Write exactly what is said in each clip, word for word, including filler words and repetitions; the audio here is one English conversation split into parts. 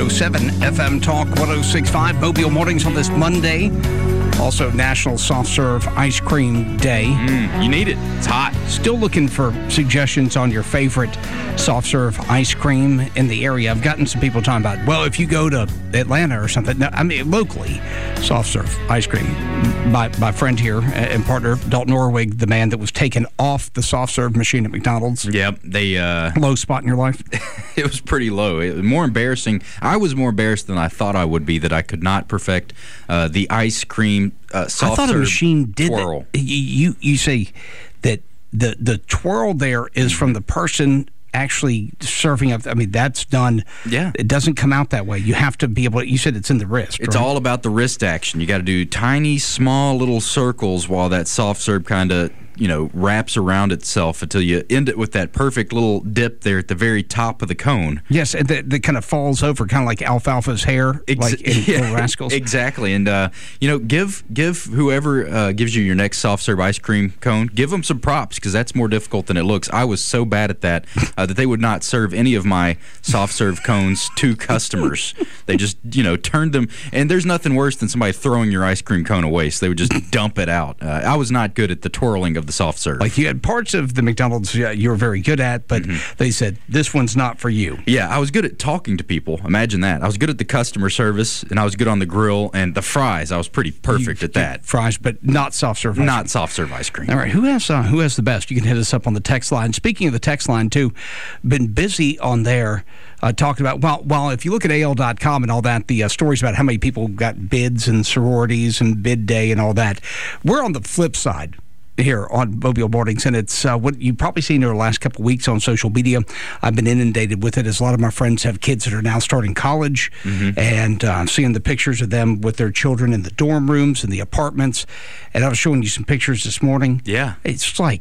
oh seven F M Talk one oh six point five. Mobile Mornings on this Monday. Also, National Soft Serve Ice Cream Day. Mm, you need it. It's hot. Still looking for suggestions on your favorite soft serve ice cream in the area. I've gotten some people talking about, well, if you go to Atlanta or something, no, I mean, locally, soft serve ice cream. My, my friend here and partner, Dalton Norwig, the man that was taken off the soft serve machine at McDonald's. Yep. They, uh, low spot in your life? It was pretty low. It was more embarrassing. I was more embarrassed than I thought I would be that I could not perfect uh, the ice cream uh, soft I thought serve a machine did twirl. That. You, you say that the, the twirl there is from the person actually serving up. I mean, that's done. Yeah. It doesn't come out that way. You have to be able to, you said it's in the wrist. It's right? all about the wrist action. You got to do tiny, small little circles while that soft serve kind of, you know, wraps around itself until you end it with that perfect little dip there at the very top of the cone. Yes, and that, that kind of falls over, kind of like Alfalfa's hair, Ex- like in yeah, Little Rascals. Exactly. And, uh, you know, give give whoever uh, gives you your next soft serve ice cream cone, give them some props because that's more difficult than it looks. I was so bad at that uh, that they would not serve any of my soft serve cones to customers. They just, you know, turned them. And there's nothing worse than somebody throwing your ice cream cone away, so they would just dump it out. Uh, I was not good at the twirling of the soft serve. Like you had parts of the McDonald's uh, you were very good at, but mm-hmm. they said, this one's not for you. Yeah, I was good at talking to people. Imagine that. I was good at the customer service, and I was good on the grill, and the fries, I was pretty perfect you, at that. Fries, but not soft serve ice Not cream. soft serve ice cream. All right, who has uh, who has the best? You can hit us up on the text line. Speaking of the text line, too, been busy on there uh, talking about, well, well, if you look at A L dot com and all that, the uh, stories about how many people got bids and sororities and bid day and all that, we're on the flip side here on Mobile Mornings, and it's uh, what you've probably seen over the last couple of weeks on social media. I've been inundated with it as a lot of my friends have kids that are now starting college, mm-hmm. and uh, seeing the pictures of them with their children in the dorm rooms and the apartments. And I was showing you some pictures this morning. Yeah. It's like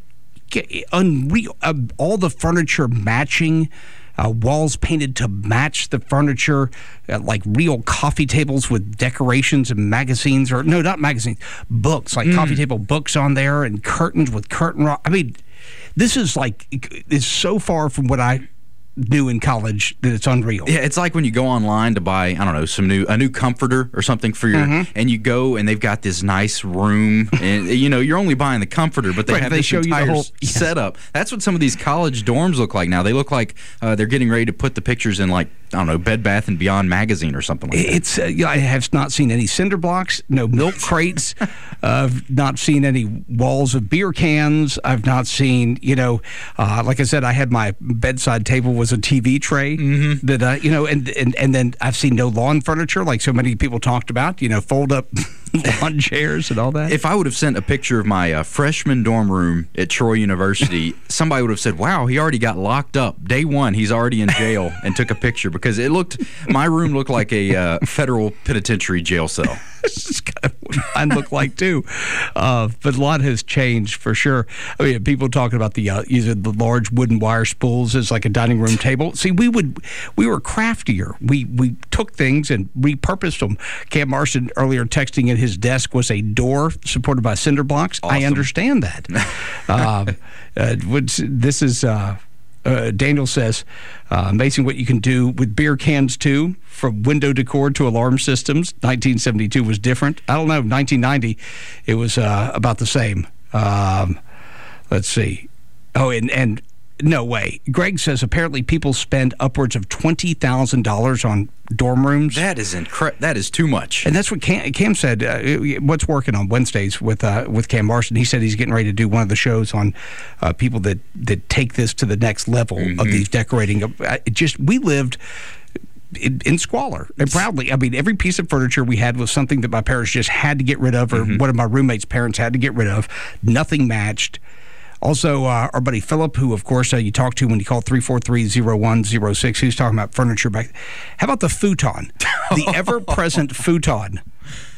unreal. Uh, all the furniture matching. Uh, walls painted to match the furniture, uh, like real coffee tables with decorations and magazines, or no, not magazines, books, like mm. coffee table books on there, and curtains with curtain rod. I mean, this is like, it's so far from what I knew in college that it's unreal. Yeah, it's like when you go online to buy, I don't know, some new a new comforter or something for your, mm-hmm. and you go and they've got this nice room, and you know you're only buying the comforter, but they right, have they this show entire you the whole yeah. setup. That's what some of these college dorms look like now. They look like uh, they're getting ready to put the pictures in, like, I don't know, Bed Bath and Beyond magazine or something like that. It's uh, yeah, I have not seen any cinder blocks, no milk crates. uh, I've not seen any walls of beer cans. I've not seen, you know, uh, like I said, I had my bedside table was a T V tray. Mm-hmm. That uh, you know, and, and and then I've seen no lawn furniture, like so many people talked about. You know, fold up lawn chairs and all that. If I would have sent a picture of my uh, freshman dorm room at Troy University, somebody would have said, "Wow, he already got locked up. Day one, he's already in jail," and took a picture because it looked. My room looked like a uh, federal penitentiary jail cell. This is kind of what mine look like too, uh, but a lot has changed for sure. I mean, people talking about the uh, using the large wooden wire spools as like a dining room table. See, we would we were craftier. We we took things and repurposed them. Cam Marston earlier texting at his desk was a door supported by cinder blocks. Awesome. I understand that. uh, uh, which, this is. Uh, Uh, Daniel says, uh, amazing what you can do with beer cans, too, from window decor to alarm systems. nineteen seventy-two was different. I don't know, nineteen ninety, it was uh, about the same. Um, let's see. Oh, and, and no way. Greg says apparently people spend upwards of twenty thousand dollars on dorm rooms. That is incre- That is too much. And that's what Cam, Cam said. Uh, what's working on Wednesdays with uh, with Cam Marston? He said he's getting ready to do one of the shows on uh, people that, that take this to the next level mm-hmm. of these decorating. Uh, it just we lived in, in squalor and proudly. I mean, every piece of furniture we had was something that my parents just had to get rid of, or mm-hmm. one of my roommates' parents had to get rid of. Nothing matched. Also, uh, our buddy Philip, who, of course, uh, you talked to when you called three four three, zero one zero six, who's talking about furniture back. How about the futon? The ever-present futon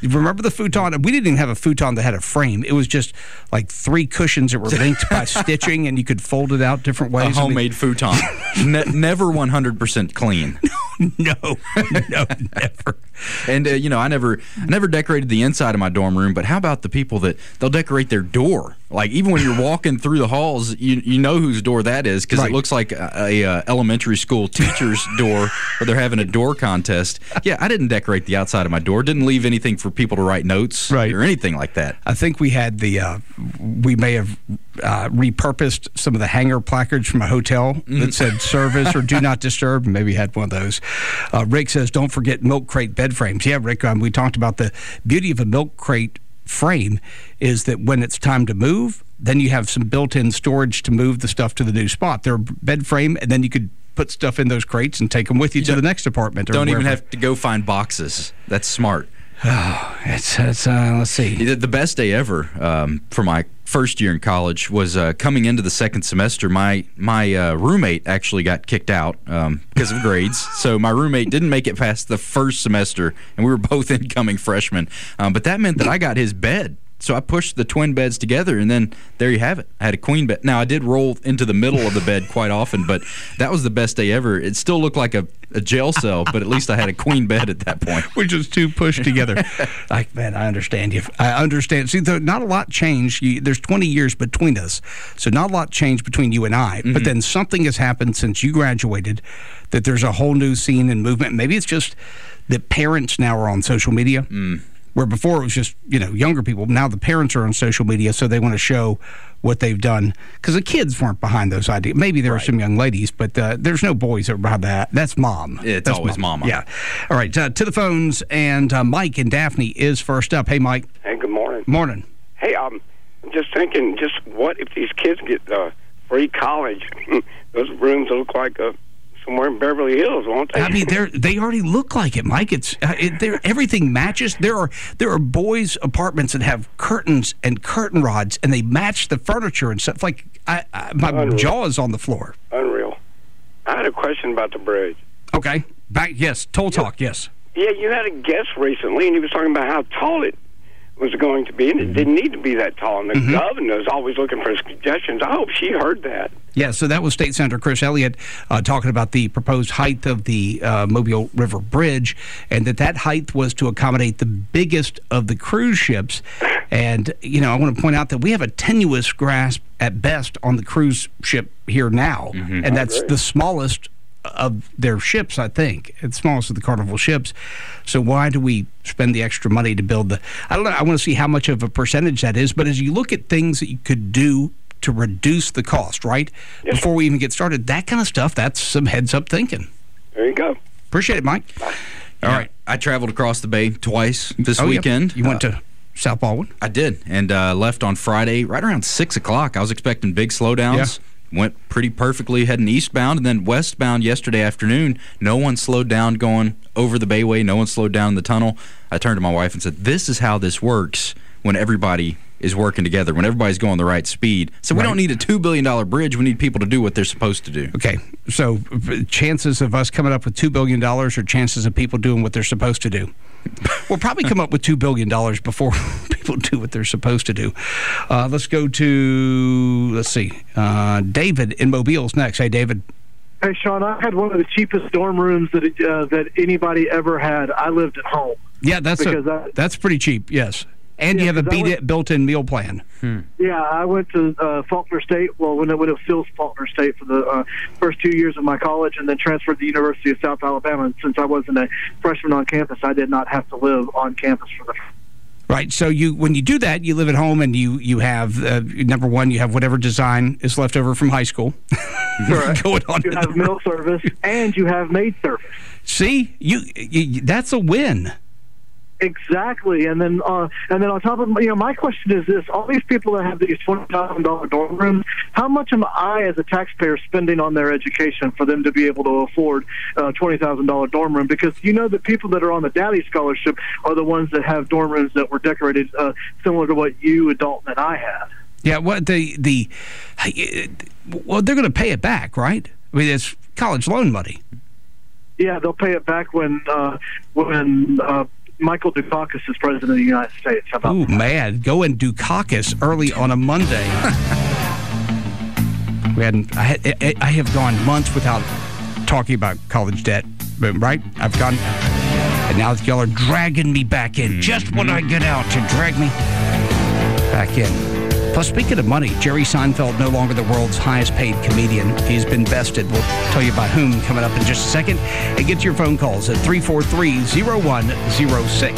You remember the futon? We didn't even have a futon that had a frame. It was just like three cushions that were linked by stitching, and you could fold it out different ways. A homemade I mean, futon. ne- never one hundred percent clean. No, no, never. And, uh, you know, I never I never decorated the inside of my dorm room, but how about the people that they'll decorate their door? Like, even when you're walking through the halls, you you know whose door that is because right. it looks like a, a uh, elementary school teacher's door where they're having a door contest. Yeah, I didn't decorate the outside of my door. Didn't leave anything for people to write notes right. or anything like that. I think we had the, uh, we may have uh, repurposed some of the hanger placards from a hotel mm. that said service or do not disturb. Maybe had one of those. Uh, Rick says, don't forget milk crate bed frames. Yeah, Rick, um, we talked about the beauty of a milk crate frame is that when it's time to move, then you have some built-in storage to move the stuff to the new spot. They're a bed frame, and then you could put stuff in those crates and take them with you, you to the next apartment. Or don't wherever. even have to go find boxes. That's smart. Oh, it's, it's uh, let's see. The best day ever um, for my first year in college was uh, coming into the second semester. My my uh, roommate actually got kicked out um, because of grades. So my roommate didn't make it past the first semester, and we were both incoming freshmen. Um, but that meant that I got his bed. So I pushed the twin beds together, and then there you have it. I had a queen bed. Now, I did roll into the middle of the bed quite often, but that was the best day ever. It still looked like a, a jail cell, but at least I had a queen bed at that point. Which was two pushed together. Like, man, I understand you. I understand. See, though, not a lot changed. You, there's twenty years between us, so not a lot changed between you and I. Mm-hmm. But then something has happened since you graduated that there's a whole new scene and movement. Maybe it's just that parents now are on social media. Mm. Where before it was just, you know, younger people. Now the parents are on social media, so they want to show what they've done. Because the kids weren't behind those ideas. Maybe there right. were some young ladies, but uh, there's no boys that were behind that. That's mom. It's That's always mom. mama. Yeah. All right, uh, to the phones, and uh, Mike and Daphne is first up. Hey, Mike. Hey, good morning. Morning. Hey, um, I'm just thinking, just what if these kids get uh, free college? Those rooms look like a... somewhere in Beverly Hills, won't they? I mean, they they already look like it, Mike. It's uh, it, they're, everything matches. There are there are boys' apartments that have curtains and curtain rods, and they match the furniture and stuff. Like I, I, my Unreal. jaw is on the floor. Unreal. I had a question about the bridge. Okay, back yes, toll talk yes. Yeah, you had a guest recently, and he was talking about how tall it was going to be, and it didn't need to be that tall. And the mm-hmm. governor's always looking for suggestions. I hope she heard that. Yeah, so that was State Senator Chris Elliott uh, talking about the proposed height of the uh, Mobile River Bridge, and that that height was to accommodate the biggest of the cruise ships. And, you know, I want to point out that we have a tenuous grasp at best on the cruise ship here now, mm-hmm. and that's the smallest of their ships, I think. It's smallest of the Carnival ships. So why do we spend the extra money to build the... I don't know. I want to see how much of a percentage that is. But as you look at things that you could do to reduce the cost, right? Yes. Before we even get started, that kind of stuff, that's some heads-up thinking. There you go. Appreciate it, Mike. Bye. All yeah, right. I traveled across the bay twice this oh, weekend. Yep. You went uh, to South Baldwin? I did, and uh, left on Friday right around six o'clock. I was expecting big slowdowns. Yeah. Went pretty perfectly heading eastbound, and then westbound yesterday afternoon. No one slowed down going over the Bayway. No one slowed down in the tunnel. I turned to my wife and said, this is how this works when everybody is working together, when everybody's going the right speed. So we right. don't need a two billion dollars bridge. We need people to do what they're supposed to do. Okay, so chances of us coming up with two billion dollars or chances of people doing what they're supposed to do? We'll probably come up with two billion dollars before people do what they're supposed to do. Uh, let's go to, let's see, uh, David in Mobile's next. Hey, David. Hey, Sean, I had one of the cheapest dorm rooms that uh, that anybody ever had. I lived at home. Yeah, that's a, I, that's pretty cheap, yes. And yeah, you have a went, built-in meal plan. Hmm. Yeah, I went to uh, Faulkner State, well, when it, when it was still Faulkner State for the uh, first two years of my college, and then transferred to the University of South Alabama. And since I wasn't a freshman on campus, I did not have to live on campus for the Right, so you when you do that, you live at home, and you, you have, uh, number one, you have whatever design is left over from high school. Going on you have meal service, and you have maid service. See, you, you that's a win. Exactly, and then uh, and then on top of you know, my question is this: all these people that have these twenty thousand dollar dorm rooms, how much am I, as a taxpayer, spending on their education for them to be able to afford a twenty thousand dollar dorm room? Because you know the people that are on the Daddy Scholarship are the ones that have dorm rooms that were decorated uh, similar to what you, Dalton, and I had. Yeah, what the the well, they're going to pay it back, right? I mean, it's college loan money. Yeah, they'll pay it back when uh, when. Uh, Michael Dukakis as president of the United States. How about Ooh, that? man, go and Dukakis early on a Monday. we hadn't. I, had, I have gone months without talking about college debt, but right? I've gone, and now y'all are dragging me back in just when I get out to drag me back in. Plus, speaking of money, Jerry Seinfeld, no longer the world's highest-paid comedian. He's been bested. We'll tell you about whom coming up in just a second. And get your phone calls at three four three, zero one zero six.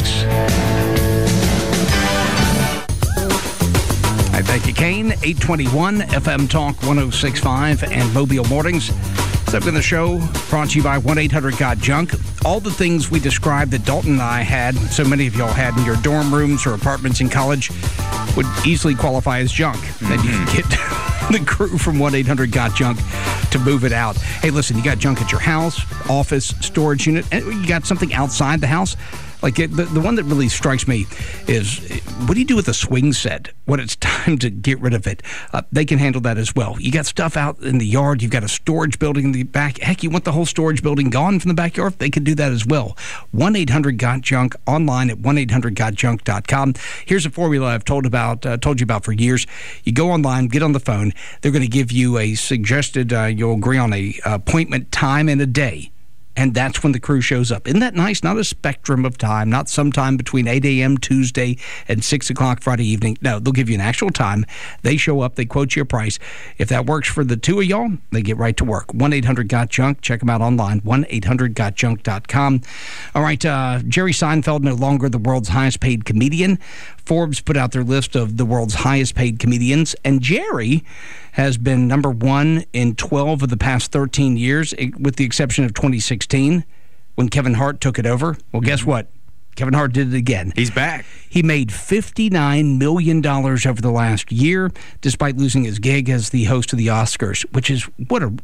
I thank you, Kane. eight twenty-one F M Talk one oh six point five and Mobile Mornings. Up in the show, brought to you by one eight hundred got junk. All the things we described that Dalton and I had, so many of y'all had in your dorm rooms or apartments in college, would easily qualify as junk. Mm-hmm. And you can get the crew from one eight hundred got junk to move it out. Hey, listen, you got junk at your house, office, storage unit, and you got something outside the house. Like, it, the, the one that really strikes me is, what do you do with a swing set when it's time to get rid of it? Uh, they can handle that as well. You got stuff out in the yard. You've got a storage building in the back. Heck, you want the whole storage building gone from the backyard? They can do that as well. one eight hundred got junk, online at one eight hundred got junk dot com. Here's a formula I've told about, uh, told you about for years. You go online, get on the phone. They're going to give you a suggested, uh, you'll agree on a appointment time and a day. And that's when the crew shows up. Isn't that nice? Not a spectrum of time, not sometime between eight a.m. Tuesday and six o'clock Friday evening. No, they'll give you an actual time. They show up. They quote you a price. If that works for the two of y'all, they get right to work. one eight hundred got junk. Check them out online, one eight hundred got junk dot com. All right, uh, Jerry Seinfeld, no longer the world's highest-paid comedian. Forbes put out their list of the world's highest-paid comedians, and Jerry has been number one in twelve of the past thirteen years, with the exception of twenty sixteen, when Kevin Hart took it over. Well, guess what? Kevin Hart did it again. He's back. He made fifty-nine million dollars over the last year, despite losing his gig as the host of the Oscars, which is, what a...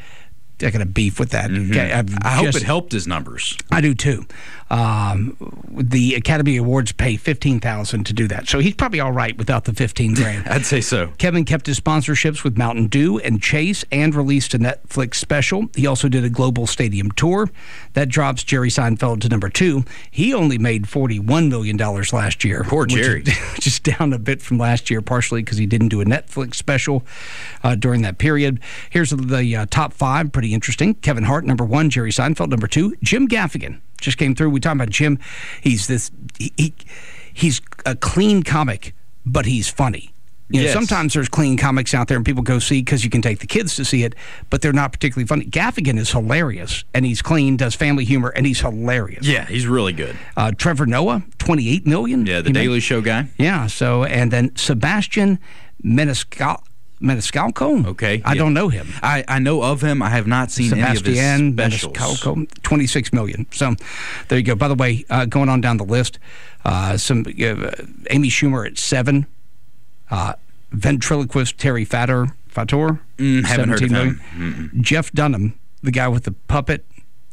I got a beef with that. Mm-hmm. I hope just, it helped his numbers. I do too. Um, the Academy Awards pay fifteen thousand dollars to do that, so he's probably all right without the fifteen grand. I'd say so. Kevin kept his sponsorships with Mountain Dew and Chase, and released a Netflix special. He also did a global stadium tour that drops Jerry Seinfeld to number two. He only made forty-one million dollars last year. Poor Jerry, which is, which is down a bit from last year, partially because he didn't do a Netflix special uh, during that period. Here's the uh, top five. Pretty interesting. Kevin Hart, number one. Jerry Seinfeld, number two. Jim Gaffigan just came through. We talked about Jim. He's this. He, he he's a clean comic, but he's funny. You know, yes. Sometimes there's clean comics out there and people go see because you can take the kids to see it, but they're not particularly funny. Gaffigan is hilarious, and he's clean, does family humor, and he's hilarious. Yeah, he's really good. Uh, Trevor Noah, twenty-eight million dollars. Yeah, the Daily made. Show guy. Yeah, so, and then Sebastian Maniscal- Maniscalco? Okay. I yeah. don't know him. I, I know of him. I have not seen Sebastian any of his specials. Maniscalco, twenty-six million dollars. So there you go. By the way, uh, going on down the list, uh, some uh, Amy Schumer at seven. Uh, ventriloquist Terry Fator, Fator, mm, haven't heard of him. Mm-mm. Jeff Dunham, the guy with the puppet,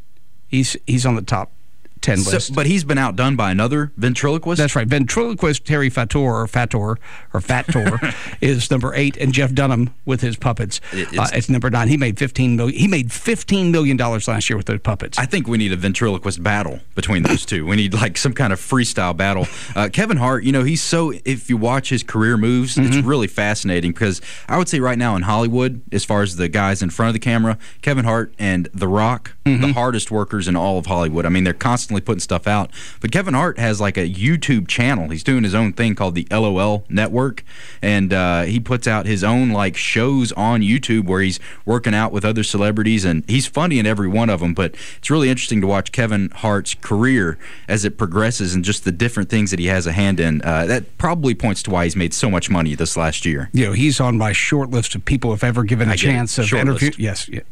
he's he's on the top ten so, list. But he's been outdone by another ventriloquist? That's right. Ventriloquist Terry Fator, or Fator, or Fator, is number eight, and Jeff Dunham with his puppets, it's, uh, it's number nine. He made fifteen million. He made fifteen million dollars last year with those puppets. I think we need a ventriloquist battle between those two. We need like some kind of freestyle battle. Uh, Kevin Hart, you know, he's so. If you watch his career moves, mm-hmm. it's really fascinating because I would say right now in Hollywood, as far as the guys in front of the camera, Kevin Hart and The Rock, mm-hmm. the hardest workers in all of Hollywood. I mean, they're constantly putting stuff out. But Kevin Hart has like a YouTube channel. He's doing his own thing called the L O L Network, and uh, he puts out his own like shows on YouTube where he's working out with other celebrities, and he's funny in every one of them. But it's really interesting to watch Kevin Hart's career as it progresses and just the different things that he has a hand in. Uh, that probably points to why he's made so much money this last year. You know, he's on my short list of people if ever given a chance of interview. Yes, yeah.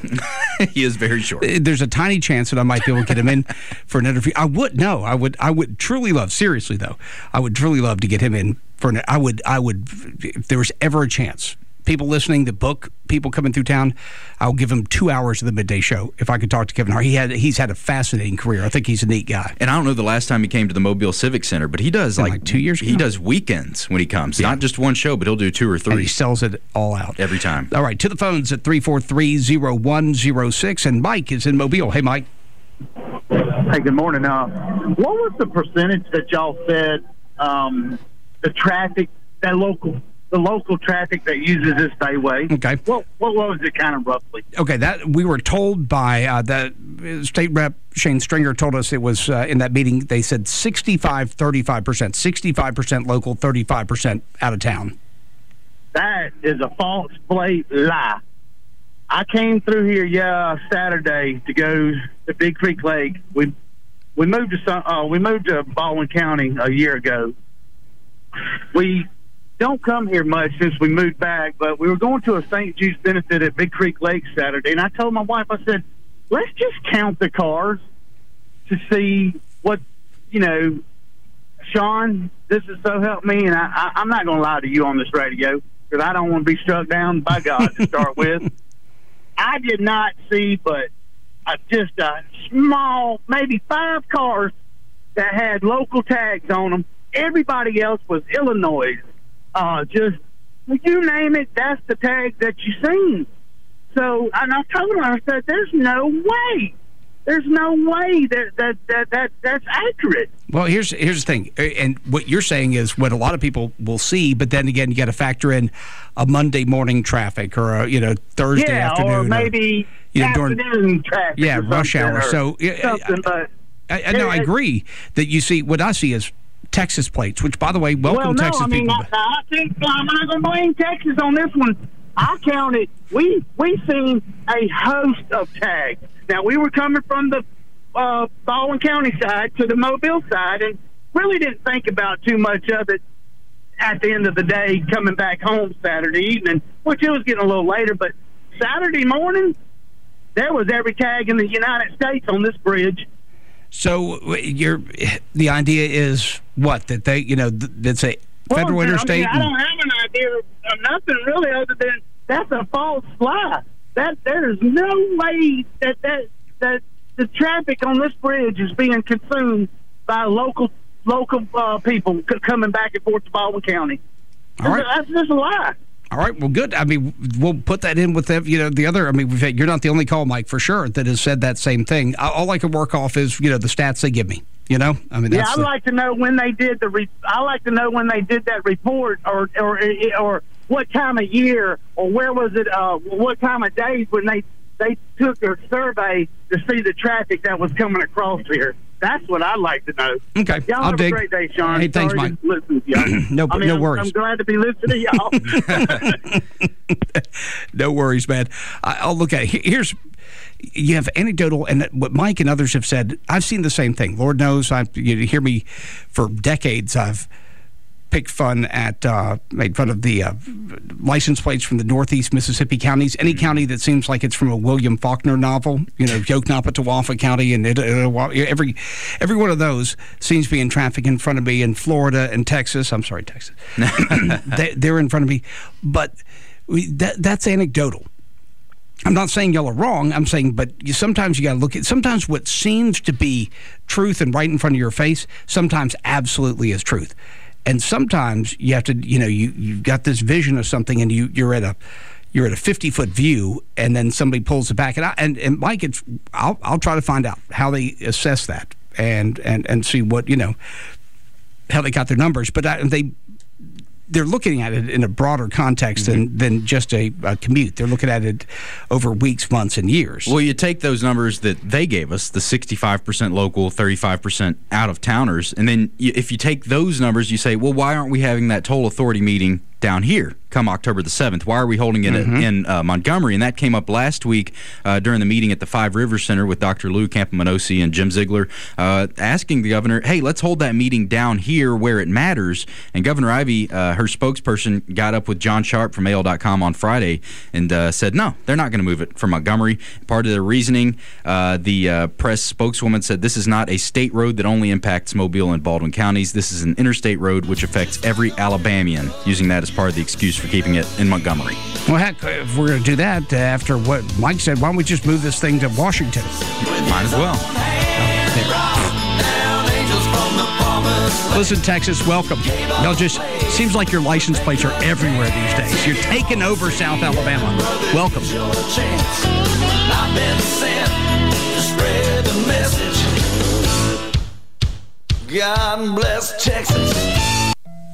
He is very short. There's a tiny chance that I might be able to get him in for an interview. I would no, I would I would truly love, seriously though, I would truly love to get him in for an I would I would if there was ever a chance. People listening, the book, people coming through town, I'll give him two hours of the midday show if I could talk to Kevin Hart. He had he's had a fascinating career. I think he's a neat guy. And I don't know the last time he came to the Mobile Civic Center, but he does like, like two years ago. He does weekends when he comes. Yeah. Not just one show, but he'll do two or three. And he sells it all out. Every time. All right, to the phones at three four three, zero one zero six. And Mike is in Mobile. Hey, Mike. Hey, good morning. Uh, what was the percentage that y'all said um, the traffic, that local, the local traffic that uses this Bayway? Okay. What, what was it kind of roughly? Okay, that we were told by uh, the state rep Shane Stringer told us it was uh, in that meeting. They said sixty-five, thirty-five percent, sixty-five percent local, thirty-five percent out of town. That is a false blatant lie. I came through here, yeah, Saturday to go to Big Creek Lake. We we moved to some, uh, we moved to Baldwin County a year ago. We don't come here much since we moved back, but we were going to a Saint Jude's benefit at Big Creek Lake Saturday, and I told my wife, I said, let's just count the cars to see what, you know, Sean, this is so help me, and I, I, I'm not going to lie to you on this radio because I don't want to be struck down by God to start with. I did not see but uh, just a small, maybe five cars that had local tags on them. Everybody else was Illinois. Uh, just, you name it, that's the tag that you seen. So, and I told her, I said, there's no way. There's no way that, that, that, that that's accurate. Well, here's here's the thing, and what you're saying is what a lot of people will see, but then again, you got to factor in a Monday morning traffic or a you know Thursday yeah, afternoon, or maybe or, you know, afternoon during, traffic, yeah, rush hour. So, something, but I, I, no, I agree that you see what I see is Texas plates, which, by the way, welcome well, no, Texas I mean, people. I, I think I'm not going to blame Texas on this one. I counted. We we seen a host of tags. Now we were coming from the uh, Baldwin County side to the Mobile side, and really didn't think about too much of it. At the end of the day, coming back home Saturday evening, which it was getting a little later, but Saturday morning, there was every tag in the United States on this bridge. So you're, the idea is what, that they, you know, it's a federal well, interstate? I, mean, I don't have an idea of nothing really other than that's a false lie. That there's no way that, that, that the traffic on this bridge is being consumed by local local uh, people c- coming back and forth to Baldwin County. All right. That's just a lie. All right, well, good. I mean, we'll put that in with the, you know, the other. I mean, we've had, you're not the only call, Mike, for sure, that has said that same thing. All I can work off is, you know, the stats they give me. You know, I mean, that's yeah, I'd the, like to know when they did the. Re- I like to know when they did that report, or or or what time of year, or where was it? Uh, what time of days when they they took their survey to see the traffic that was coming across here. That's what I'd like to know. Okay, y'all I'll have dig. a great day, Sean. Hey, thanks, Sorry Mike. to listen to y'all. no, I mean, no I'm, worries. I'm glad to be listening to y'all. No worries, man. I, I'll look at it. Here's, you have anecdotal, and what Mike and others have said. I've seen the same thing. Lord knows, I you hear me for decades. I've picked fun at, uh, made fun of the uh, license plates from the northeast Mississippi counties. Any county that seems like it's from a William Faulkner novel, you know, Yoknapatawaffa County, and it, it, every every one of those seems to be in traffic in front of me in Florida and Texas. I'm sorry, Texas. they, they're in front of me. But we, that, that's anecdotal. I'm not saying y'all are wrong. I'm saying, but you, sometimes you got to look at, sometimes what seems to be truth and right in front of your face, sometimes absolutely is truth. And sometimes you have to, you know, you, you've got this vision of something and you, you're at a you're at a fifty-foot view and then somebody pulls it back. And, I, and, and Mike, it's, I'll, I'll try to find out how they assess that and, and, and see what, you know, how they got their numbers. But I, they... they're looking at it in a broader context mm-hmm. than, than just a, a commute. They're looking at it over weeks, months, and years. Well, you take those numbers that they gave us, the sixty-five percent local, thirty-five percent out-of-towners, and then you, if you take those numbers, you say, well, why aren't we having that toll authority meeting down here come October the seventh? Why are we holding it mm-hmm. in uh, Montgomery? And that came up last week uh, during the meeting at the Five Rivers Center with Doctor Lou Campomenosi and Jim Ziegler, uh, asking the governor, hey, let's hold that meeting down here where it matters. And Governor Ivey, uh, her spokesperson, got up with John Sharp from A L dot com on Friday and uh, said, no, they're not going to move it from Montgomery. Part of their reasoning, uh, the uh, press spokeswoman said, this is not a state road that only impacts Mobile and Baldwin counties. This is an interstate road which affects every Alabamian, using that as part of the excuse for keeping it in Montgomery. Well, heck, if we're going to do that, uh, after what Mike said, why don't we just move this thing to Washington? Might as well. Listen, Texas, welcome. Y'all just, seems like your license plates are everywhere these days. You're taking over South Alabama. Welcome. I've been sent to spread the message. God bless Texas.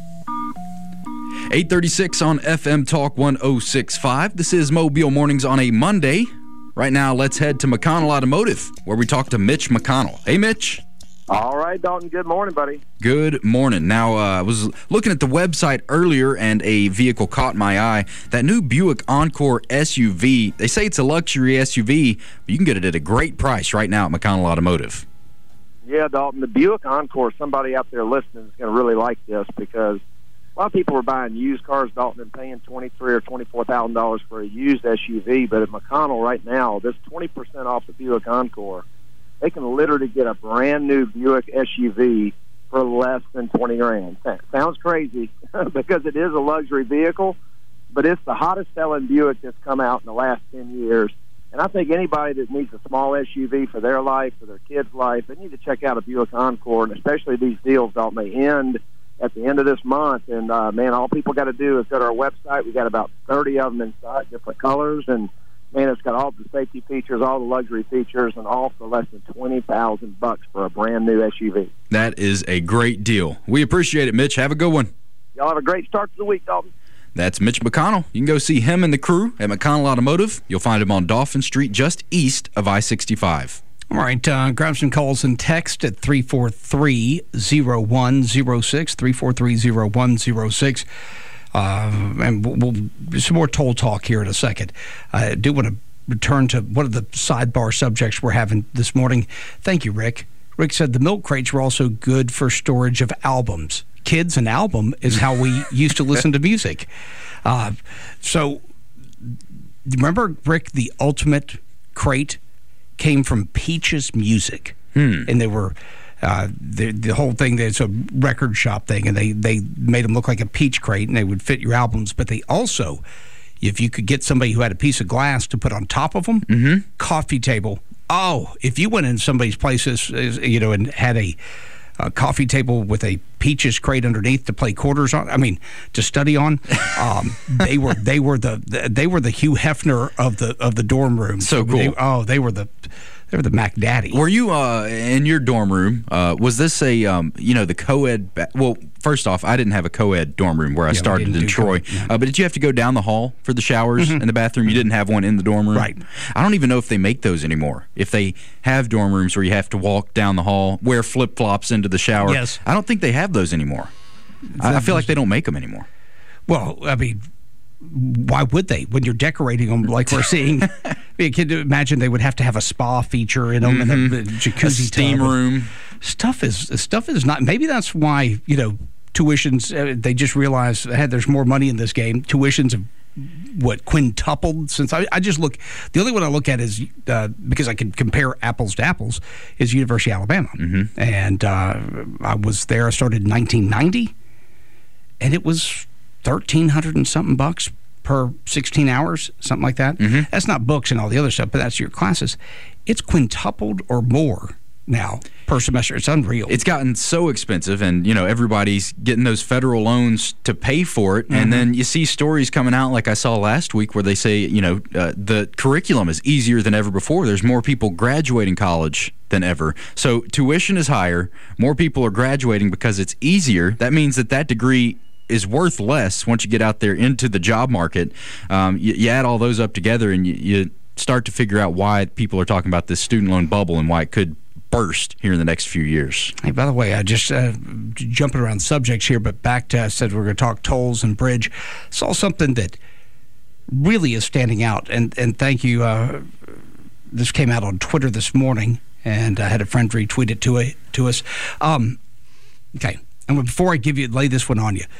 eight thirty-six on F M Talk one oh six point five. This is Mobile Mornings on a Monday. Right now, let's head to McConnell Automotive, where we talk to Mitch McConnell. Hey, Mitch. All right, Dalton. Good morning, buddy. Good morning. Now, uh, I was looking at the website earlier, and a vehicle caught my eye. That new Buick Encore S U V, they say it's a luxury S U V, but you can get it at a great price right now at McConnell Automotive. Yeah, Dalton, the Buick Encore, somebody out there listening is going to really like this because a lot of people are buying used cars, Dalton, and paying twenty-three thousand dollars or twenty-four thousand dollars for a used S U V. But at McConnell right now, this twenty percent off the Buick Encore, they can literally get a brand new Buick S U V for less than twenty grand. Sounds crazy because it is a luxury vehicle, but it's the hottest selling Buick that's come out in the last ten years. And I think anybody that needs a small S U V for their life, for their kids' life, they need to check out a Buick Encore, and especially these deals, Dalton, they end at the end of this month. And, uh, man, all people got to do is go to our website. We got about thirty of them in stock, different colors, and man, it's got all the safety features, all the luxury features, and all for less than twenty thousand bucks for a brand new S U V. That is a great deal. We appreciate it, Mitch. Have a good one. Y'all have a great start to the week, Dalton. That's Mitch McConnell. You can go see him and the crew at McConnell Automotive. You'll find him on Dauphin Street, just east of I sixty-five. All right, uh, grab some calls and text at three four three, oh one oh six, three four three, oh one oh six. Uh, and we'll, we'll some more toll talk here in a second. I do want to return to one of the sidebar subjects we're having this morning. Thank you, Rick. Rick said the milk crates were also good for storage of albums. Kids, an album is how we used to listen to music. Uh, so, remember, Rick, the ultimate crate came from Peaches Music. Hmm. And they were... Uh, the the whole thing, it's a record shop thing, and they, they made them look like a peach crate, and they would fit your albums. But they also, if you could get somebody who had a piece of glass to put on top of them, mm-hmm. coffee table. Oh, if you went in somebody's places, you know, and had a, a coffee table with a Peaches crate underneath to play quarters on, I mean, to study on, um, they were they were the they were the Hugh Hefner of the of the dorm room. So cool. They, oh, they were the. They were the Mac Daddy. Were you uh, in your dorm room? Uh, was this a, um, you know, the co-ed? Ba- well, first off, I didn't have a co-ed dorm room where I yeah, started in Troy. Yeah. Uh, but did you have to go down the hall for the showers mm-hmm. and the bathroom? You didn't have one in the dorm room? Right. I don't even know if they make those anymore. If they have dorm rooms where you have to walk down the hall, wear flip-flops into the shower. Yes. I don't think they have those anymore. I, I feel like they don't make them anymore. Well, I mean, why would they? When you're decorating them like we're seeing, I mean, can you imagine they would have to have a spa feature in them mm-hmm. and a jacuzzi, a steam tub. room. Stuff is stuff is not. Maybe that's why you know tuitions. Uh, they just realized, hey, there's more money in this game. Tuitions have what quintupled since I, I just look. The only one I look at is uh, because I can compare apples to apples is University of Alabama, mm-hmm. and uh, I was there. I started in nineteen ninety, and it was thirteen hundred and something bucks per sixteen hours, something like that. Mm-hmm. That's not books and all the other stuff, but that's your classes. It's quintupled or more now per semester. It's unreal. It's gotten so expensive, and you know everybody's getting those federal loans to pay for it. Mm-hmm. And then you see stories coming out, like I saw last week, where they say you know uh, the curriculum is easier than ever before. There's more people graduating college than ever, so tuition is higher. More people are graduating because it's easier. That means that that degree is worth less once you get out there into the job market. Um, you, you add all those up together, and you, you start to figure out why people are talking about this student loan bubble and why it could burst here in the next few years. Hey, by the way, I just uh, jumping around subjects here, but back to I said we're going to talk tolls and bridge. Saw something that really is standing out, and and thank you. Uh, this came out on Twitter this morning, and I had a friend retweet it to a, to us. Um, okay, and before I give you lay this one on you.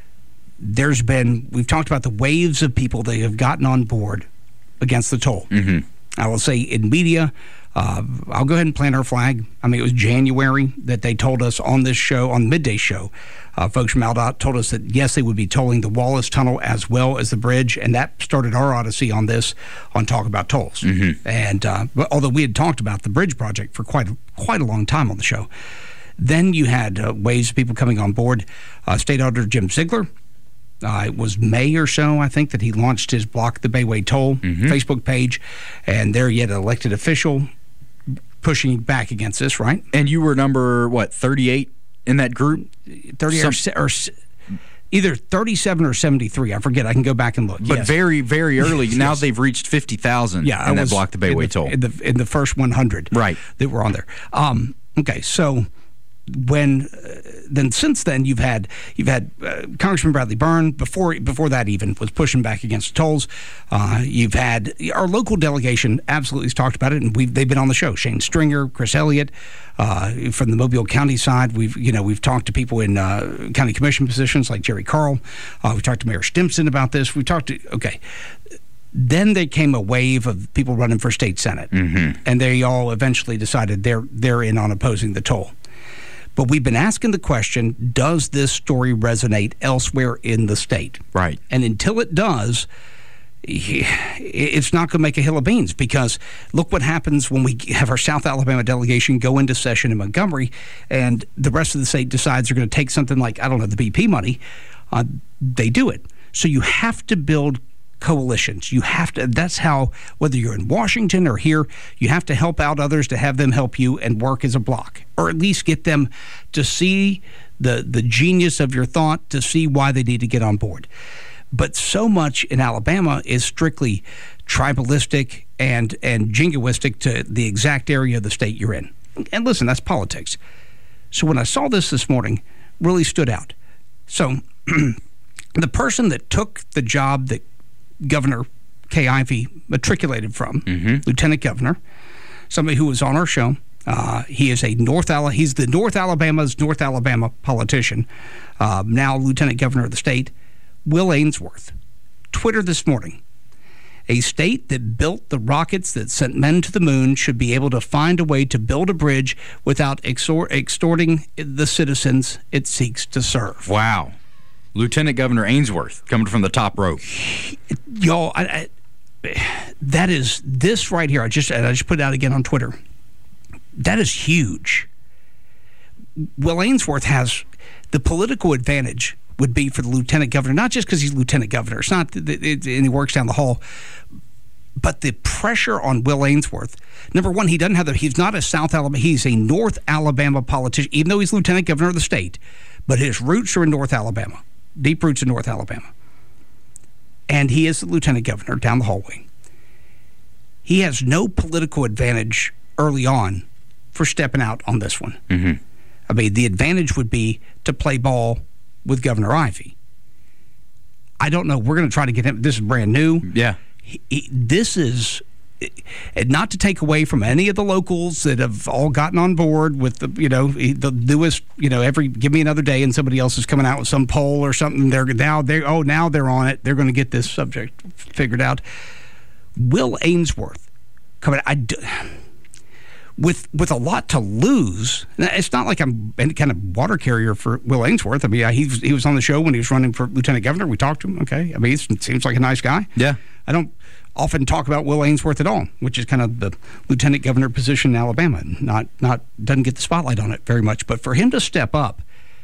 There's been, we've talked about the waves of people that have gotten on board against the toll. Mm-hmm. I will say in media, uh, I'll go ahead and plant our flag. I mean, it was January that they told us on this show, on the midday show, uh, folks from AlDOT told us that, yes, they would be tolling the Wallace Tunnel as well as the bridge, and that started our odyssey on this, on Talk About Tolls. Mm-hmm. And uh, although we had talked about the bridge project for quite, quite a long time on the show, then you had uh, waves of people coming on board. Uh, State Auditor Jim Ziegler, Uh, it was May or so, I think, that he launched his Block the Bayway Toll mm-hmm. Facebook page, and there you had an elected official pushing back against this, right? And you were number, what, thirty-eight in that group? thirty or, Some- or either thirty-seven or seventy-three. I forget. I can go back and look. But yes. very, very early. Now Yes. they've reached fifty thousand yeah, in I that was Block the Bayway in the, toll. in the in the first one hundred. Right. That were on there. Um, okay, so when uh, then since then you've had you've had uh, Congressman Bradley Byrne before before that even was pushing back against tolls. Uh, you've had our local delegation absolutely has talked about it, and we've they've been on the show. Shane Stringer, Chris Elliott uh, from the Mobile County side. We've you know we've talked to people in uh, county commission positions like Jerry Carl. Uh, we talked to Mayor Stimson about this. We talked to okay. Then there came a wave of people running for state senate, Mm-hmm. and they all eventually decided they're they're in on opposing the toll. But we've been asking the question, does this story resonate elsewhere in the state? Right. And until it does, it's not going to make a hill of beans, because look what happens when we have our South Alabama delegation go into session in Montgomery and the rest of the state decides they're going to take something like, I don't know, the B P money. Uh, they do it. So you have to build coalitions. You have to, that's how, whether you're in Washington or here, you have to help out others to have them help you and work as a block, or at least get them to see the the genius of your thought, to see why they need to get on board. But so much in Alabama is strictly tribalistic and and jingoistic to the exact area of the state you're in. And listen, that's politics. So when I saw this this morning, really stood out. So the person that took the job that Governor Kay Ivey matriculated from, Mm-hmm. Lieutenant Governor, somebody who was on our show. Uh, he is a North Ala- He's the North Alabama's North Alabama politician, uh, now Lieutenant Governor of the state, Will Ainsworth. Twitter this morning. A state that built the rockets that sent men to the moon should be able to find a way to build a bridge without exor- extorting the citizens it seeks to serve. Wow. Lieutenant Governor Ainsworth coming from the top rope. Y'all, I, I, that is this right here. I just I just put it out again on Twitter. That is huge. Will Ainsworth has the political advantage would be for the lieutenant governor, not just because he's lieutenant governor. It's not that it, and he works down the hall, but the pressure on Will Ainsworth. Number one, he doesn't have the. He's not a South Alabama. He's a North Alabama politician, even though he's lieutenant governor of the state. But his roots are in North Alabama. Deep roots in North Alabama. And he is the lieutenant governor down the hallway. He has no political advantage early on for stepping out on this one. Mm-hmm. I mean, the advantage would be to play ball with Governor Ivey. I don't know. We're going to try to get him. This is brand new. Yeah. He, he, this is, and not to take away from any of the locals that have all gotten on board with the, you know, the newest, you know, every give me another day and somebody else is coming out with some poll or something. They're now they oh now they're on it. They're going to get this subject figured out. Will Ainsworth coming. I do, with with a lot to lose. It's not like I'm any kind of water carrier for Will Ainsworth. I mean, he was, he was on the show when he was running for lieutenant governor. We talked to him. Okay, I mean, he seems like a nice guy. Yeah. I don't often talk about Will Ainsworth at all, which is kind of the lieutenant governor position in Alabama. Not not doesn't get the spotlight on it very much. But for him to step up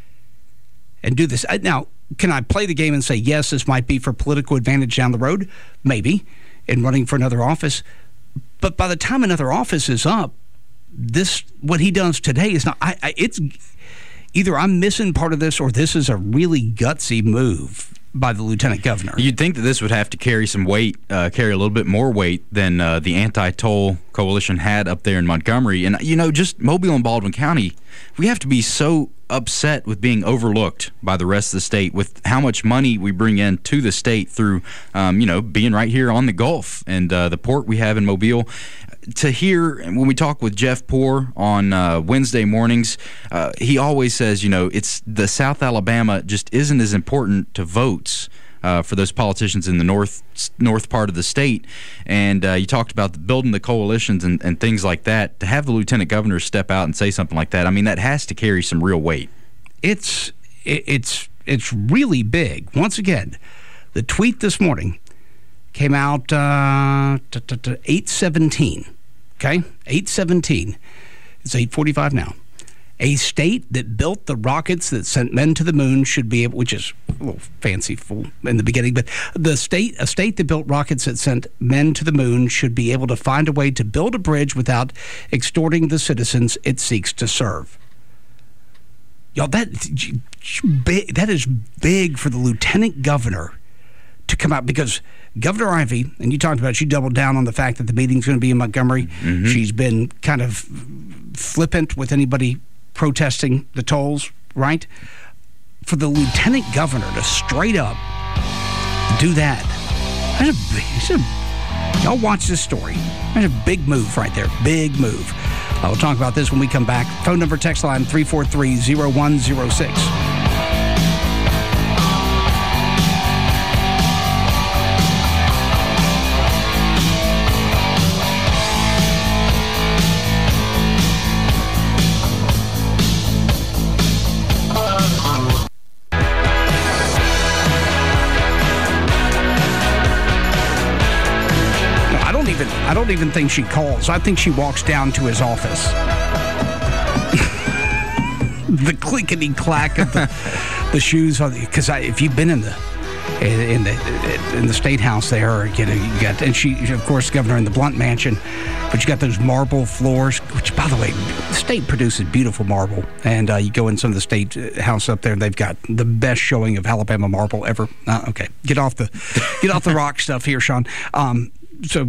and do this now, can I play the game and say yes, this might be for political advantage down the road? Maybe in running for another office. But by the time another office is up, this what he does today is not. I, I, it's either I'm missing part of this, or this is a really gutsy move by the lieutenant governor. You'd think that this would have to carry some weight, uh, carry a little bit more weight than uh, the anti-toll coalition had up there in Montgomery. And, you know, just Mobile and Baldwin County, we have to be so upset with being overlooked by the rest of the state with how much money we bring in to the state through, um, you know, being right here on the Gulf and uh, the port we have in Mobile. To hear, when we talk with Jeff Poore on uh, Wednesday mornings, uh, he always says, you know, it's the South Alabama just isn't as important to votes uh, for those politicians in the north north part of the state. And uh, you talked about the, building the coalitions and, and things like that. To have the lieutenant governor step out and say something like that, I mean, that has to carry some real weight. It's it's it's really big. Once again, the tweet this morning came out uh, eight seventeen. Okay, eight seventeen. It's eight forty-five now. A state that built the rockets that sent men to the moon should be able, which is a little fanciful in the beginning, but the state, a state that built rockets that sent men to the moon should be able to find a way to build a bridge without extorting the citizens it seeks to serve. Y'all, that, that is big for the lieutenant governor to come out, because Governor Ivey, and you talked about it, she doubled down on the fact that the meeting's going to be in Montgomery. Mm-hmm. She's been kind of flippant with anybody protesting the tolls, right? For the lieutenant governor to straight up do that, that's a big, that's a, y'all watch this story. That's a big move right there. Big move. Uh, we'll talk about this when we come back. Phone number, text line three four three, zero one zero six. I don't even think she calls. I think she walks down to his office. The clickety clack of the, the shoes, because if you've been in the in the in the state house there, you know, you got, and she, of course, governor in the Blunt Mansion, but you got those marble floors. Which, by the way, the state produces beautiful marble, and uh, you go in some of the state house up there, they've got the best showing of Alabama marble ever. Uh, okay, get off the get off the rock stuff here, Sean. Um, so.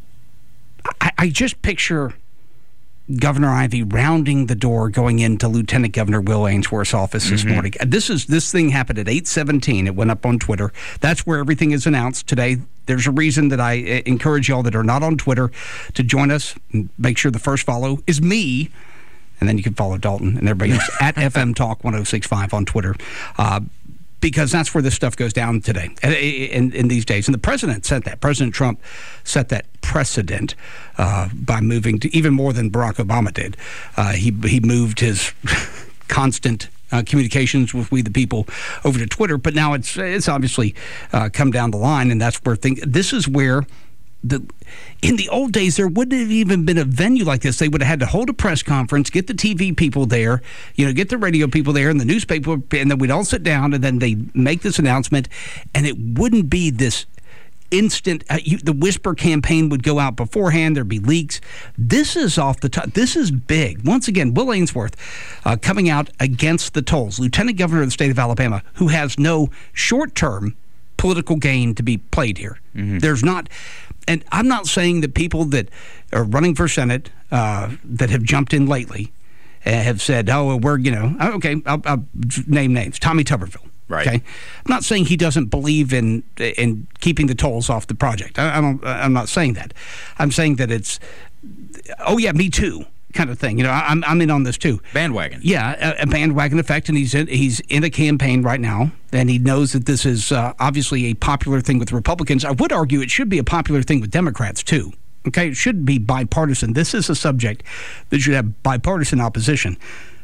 I, I just picture Governor Ivey rounding the door going into Lieutenant Governor Will Ainsworth's office this mm-hmm. morning. This is this thing happened at eight seventeen. It went up on Twitter. That's where everything is announced today. There's a reason that I encourage y'all that are not on Twitter to join us. And make sure the first follow is me, and then you can follow Dalton and everybody else at F M Talk one oh six point five on Twitter. Uh, Because that's where this stuff goes down today, in, in these days. And the president set that. President Trump set that precedent uh, by moving to even more than Barack Obama did. Uh, he he moved his constant uh, communications with we the people over to Twitter, but now it's it's obviously uh, come down the line, and that's where things. This is where. The, in the old days, there wouldn't have even been a venue like this. They would have had to hold a press conference, get the T V people there, you know, get the radio people there, and the newspaper, and then we'd all sit down, and then they'd make this announcement, and it wouldn't be this instant. Uh, you, the whisper campaign would go out beforehand. There'd be leaks. This is off the top. This is big. Once again, Will Ainsworth uh, coming out against the tolls, Lieutenant Governor of the state of Alabama, who has no short-term political gain to be played here. Mm-hmm. There's not. And I'm not saying that people that are running for Senate uh, that have jumped in lately uh, have said, oh, well, we're, you know, okay, I'll, I'll name names. Tommy Tuberville. Right. Okay. I'm not saying he doesn't believe in in keeping the tolls off the project. I, I don't. I'm not saying that. I'm saying that it's, oh, yeah, me too. Kind of thing, you know. I'm I'm in on this too. Bandwagon, yeah, a, a bandwagon effect, and he's in, he's in a campaign right now, and he knows that this is uh, obviously a popular thing with Republicans. I would argue it should be a popular thing with Democrats too. Okay, it should be bipartisan. This is a subject that should have bipartisan opposition.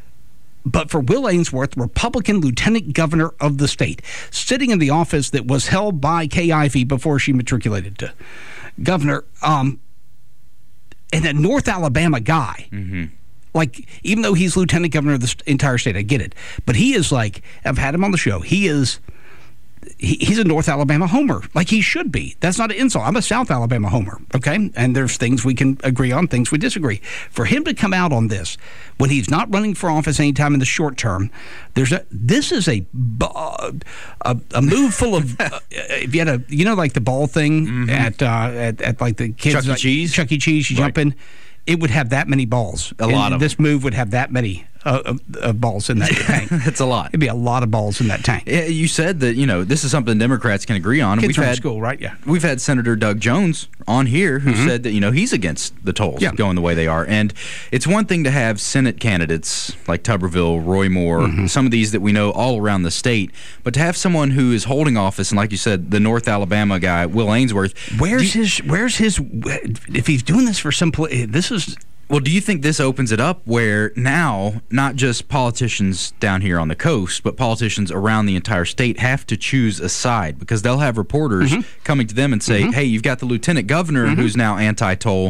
But for Will Ainsworth, Republican lieutenant governor of the state, sitting in the office that was held by Kay Ivey before she matriculated to governor. Um, And a North Alabama guy, mm-hmm. like, even though he's lieutenant governor of the entire state, I get it. But he is like, I've had him on the show, he is, he, he's a North Alabama homer, like he should be. That's not an insult. I'm a South Alabama homer, okay? And there's things we can agree on, things we disagree. For him to come out on this, when he's not running for office anytime in the short term, there's a, this is a, uh, a, a move full of, uh, if you had a, you know, like the ball thing mm-hmm. at, uh, at, at like the kids. Chuck E. Like, Cheese? Chuck E. Cheese, you right. jump in, it would have that many balls. A lot and of this them. move would have that many uh, of, of balls in that tank. It's a lot. It'd be a lot of balls in that tank. Yeah, you said that, you know, this is something Democrats can agree on. Kids we've are in had school, right? Yeah. We've had Senator Doug Jones on here who mm-hmm. said that, you know, he's against the tolls yeah. going the way they are. And it's one thing to have Senate candidates like Tuberville, Roy Moore, mm-hmm. some of these that we know all around the state, but to have someone who is holding office, and like you said, the North Alabama guy, Will Ainsworth. Where's you, his, where's his, if he's doing this for some, this is... Well, do you think this opens it up where now not just politicians down here on the coast, but politicians around the entire state have to choose a side because they'll have reporters mm-hmm. coming to them and say, mm-hmm. hey, you've got the lieutenant governor mm-hmm. who's now anti-toll.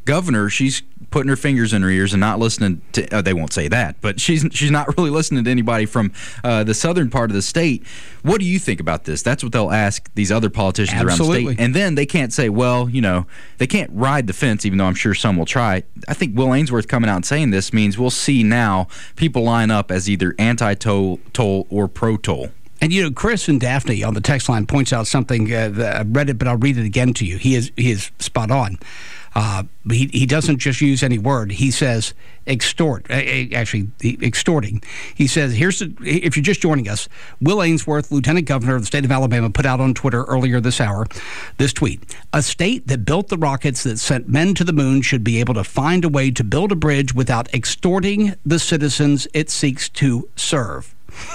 governor, she's putting her fingers in her ears and not listening to, uh, they won't say that, but she's she's not really listening to anybody from uh, the southern part of the state. What do you think about this? That's what they'll ask these other politicians Absolutely. around the state. And then they can't say, well, you know, they can't ride the fence, even though I'm sure some will try. I think Will Ainsworth coming out and saying this means we'll see now people line up as either anti-toll toll or pro-toll. And, you know, Chris and Daphne on the text line points out something. Uh, that I read it, but I'll read it again to you. He is he is spot on. Uh, but he, he doesn't just use any word. He says extort. Uh, actually, he, extorting. He says, here's the, if you're just joining us, Will Ainsworth, Lieutenant Governor of the state of Alabama, put out on Twitter earlier this hour this tweet. A state that built the rockets that sent men to the moon should be able to find a way to build a bridge without extorting the citizens it seeks to serve.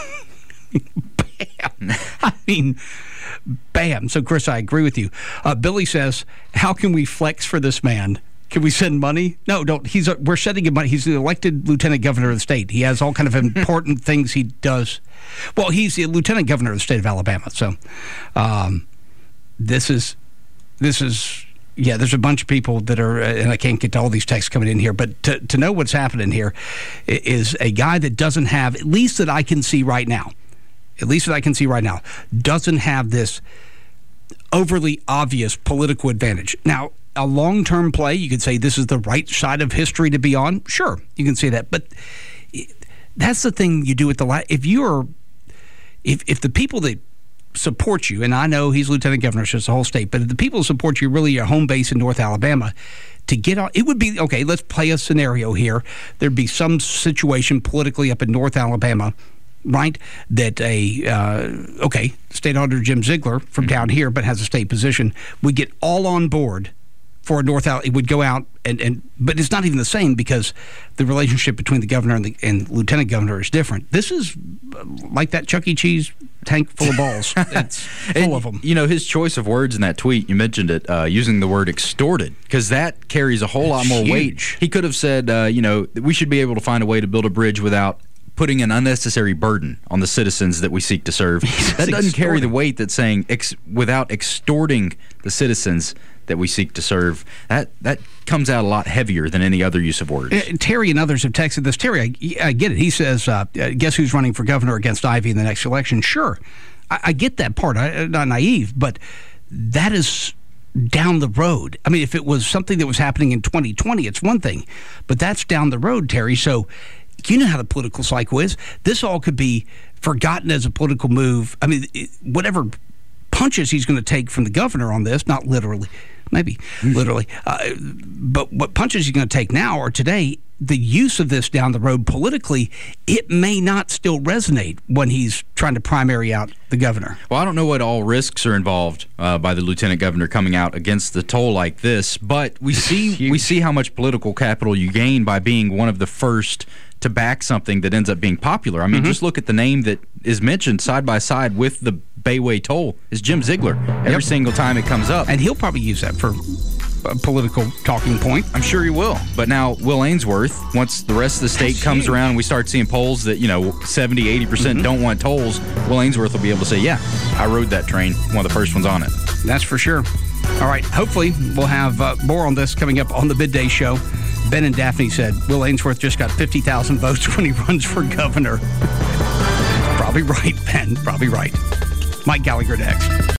Bam. I mean, bam. So, Chris, I agree with you. Uh, Billy says, how can we flex for this man? Can we send money? No, don't. He's a, we're sending him money. He's the elected lieutenant governor of the state. He has all kind of important things he does. Well, he's the lieutenant governor of the state of Alabama. So, um, this is, this is, yeah, there's a bunch of people that are, and I can't get to all these texts coming in here, but to, to know what's happening here is a guy that doesn't have, at least that I can see right now, at least that I can see right now, doesn't have this overly obvious political advantage. Now, a long-term play, you could say this is the right side of history to be on. Sure, you can say that. But that's the thing you do at the la- if you're if if the people that support you, and I know he's lieutenant governor, so it's the whole state, but if the people who support you really are home base in North Alabama, to get on, it would be, okay, let's play a scenario here. There'd be some situation politically up in North Alabama, right, that a, uh, okay, State Auditor Jim Ziegler from down here but has a state position would get all on board for North Al. It would go out, and, and but it's not even the same because the relationship between the governor and the and lieutenant governor is different. This is like that Chuck E. Cheese tank full of balls. It's full and, of them. You know, his choice of words in that tweet, you mentioned it, uh, using the word extorted, because that carries a whole lot more huge weight. He could have said, uh, you know, we should be able to find a way to build a bridge without putting an unnecessary burden on the citizens that we seek to serve. That doesn't extorting. carry the weight that's saying ex- without extorting the citizens that we seek to serve. That that comes out a lot heavier than any other use of words. Uh, Terry and others have texted this. Terry, I, I get it. He says, uh, guess who's running for governor against Ivey in the next election? Sure. I, I get that part. I, I'm not naive, but that is down the road. I mean, if it was something that was happening in twenty twenty, it's one thing, but that's down the road, Terry. So you know how the political cycle is. This all could be forgotten as a political move. I mean, it, whatever punches he's going to take from the governor on this, not literally, maybe literally, uh, but what punches he's going to take now or today, the use of this down the road politically, it may not still resonate when he's trying to primary out the governor. Well, I don't know what all risks are involved uh, by the lieutenant governor coming out against the toll like this, but we see we see how much political capital you gain by being one of the first to back something that ends up being popular. I mean, mm-hmm. just look at the name that is mentioned side by side with the Bayway toll is Jim Ziegler every yep. single time it comes up. And he'll probably use that for a political talking point. I'm sure he will. But now Will Ainsworth, once the rest of the state That's comes huge. around and we start seeing polls that, you know, seventy, eighty percent mm-hmm. don't want tolls, Will Ainsworth will be able to say, yeah, I rode that train, one of the first ones on it. That's for sure. All right, hopefully we'll have uh, more on this coming up on the Midday Show. Ben and Daphne said Will Ainsworth just got fifty thousand votes when he runs for governor. Probably right, Ben. Probably right. Mike Gallagher next.